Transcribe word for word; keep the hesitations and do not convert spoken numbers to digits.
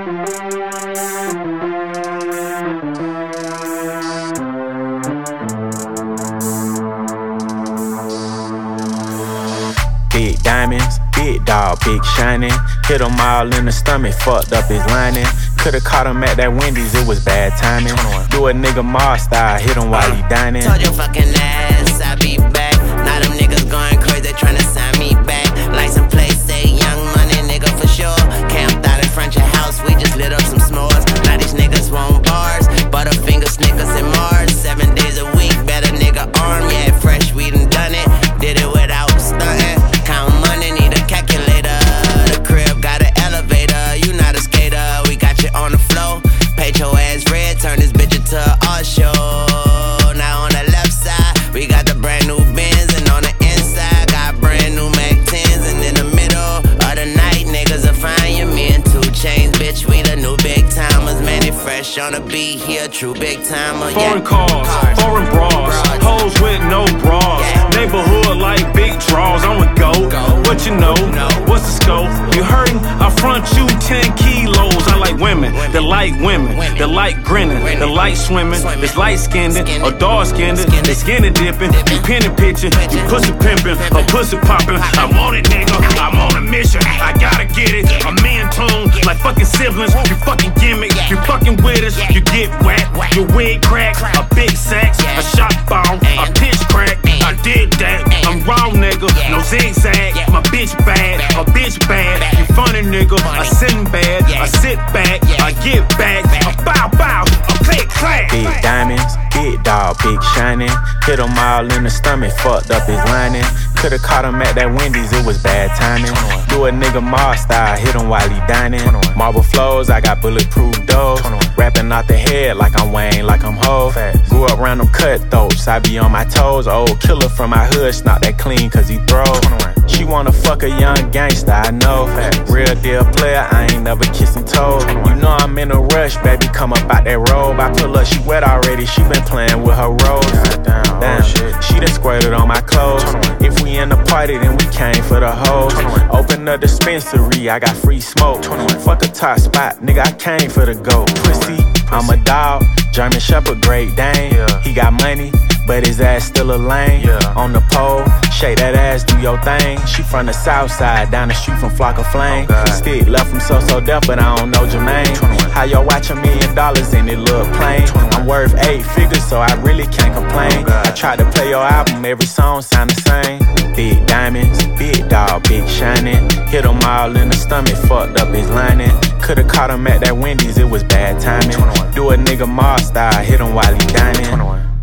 Big diamonds, big dog, big shining. Hit him all in the stomach, fucked up his lining. Could've caught him at that Wendy's, it was bad timing. Do a nigga Mars style, hit him while he dining. Told your fucking ass I'll be back. Now them niggas going crazy, tryna sign me back. License plate say young money, nigga for sure. Camped out in front your house, we just lit up some s'mores. Now these niggas want bars, Butterfinger, Snickers, and Mars. Seven days a week, better nigga arm. Yeah, fresh, we done done it. Did it without stunting. Count money, need a calculator. The crib got an elevator, you not a skater. We got you on the floor. Paint your ass red, turn this bitch into an art show. Now on the left side, we got the brand new Benz, and on the inside, got brand new Mac tens. And in the middle of the night, niggas will find you. Me and two chains, bitch, we the new big timers. Manny Fresh on the beat, he a true big timer. Foreign yeah. cars, cars, foreign bras, bras, hoes with no bras. yeah. Neighborhood like big draws, I'm a go. Go. What you know? No. What's the scope? You hurting? I front you ten kilos. I like women, Women. that like women, Women. that like grinning, Women. that like swimming, Swimming. that's light skinned Skinned. or dark skinned, Skinned. they skinny dipping, you penny pitching, you Pitching. pussy pimping, or pussy popping. I want it, nigga. I'm on a mission. I gotta get it. A man tune like fucking siblings. You fucking gimmick. You fucking with us. You get whacked. Your wig crack. A big sax. A shot ball. A pitch crack. I did that. I'm raw, nigga. No zigzag. My bitch bad. A bitch bad. You funny, nigga. I sitting bad. I sit back. I get back. I bow bow. I click clack. Big diamonds, big dog, big shining. Hit him all in the stomach, fucked up his lining. Could've caught him at that Wendy's, it was bad timing. Do a nigga Mars style, hit him while he dining. Marble flows, I got bulletproof doors. Rapping out the head like I'm Wayne, like I'm Ho. Grew up around them cutthroats, I be on my toes. Old killer from my hood, snot that clean cause he throw. She wanna fuck a young gangster, I know. Real deal player, I ain't never kissing toes. You know I'm in a rush, baby, come up out that robe. I pull up, she wet already, she been playing with her rose. Damn, she done squirted on my clothes. If we in the party, then we came for the hoes. Open the dispensary, I got free smoke. Fuck a top spot, nigga, I came for the goat. Pussy, I'm a dog, German Shepherd, Great Dane. He got money, but his ass still a lame. On the pole, shake that ass, do your thing. She from the south side, down the street from Flock of Flame. Stick left from So So Def, but I don't know Jermaine. How yo watch a million dollars and it look plain? I'm worth eight figures, so I really can't complain. I tried to play your album, every song sound the same. Big diamonds, big dog, big shining. Hit him all in the stomach, fucked up his lining. Could've caught him at that Wendy's, it was bad timing. Do a nigga Mars style, hit him while he dining.